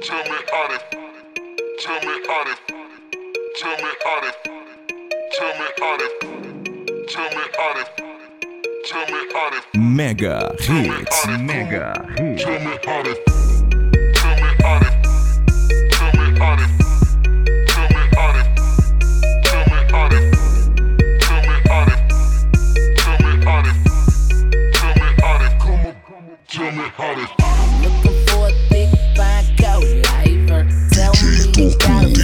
Tell me how it. Tell me how it. Tell me how it. Tell me how it. Tell me how it. Tell me how it. Mega Hits. Mega Hits. Tell me how it. Tell me how it. Tell me how it. Tell me how it. Tell me how it. Tell me how it. Tell me how it. Tell me how it. Come on. Tell me how it. Looking for a big fine goat lifer. Tell me you got a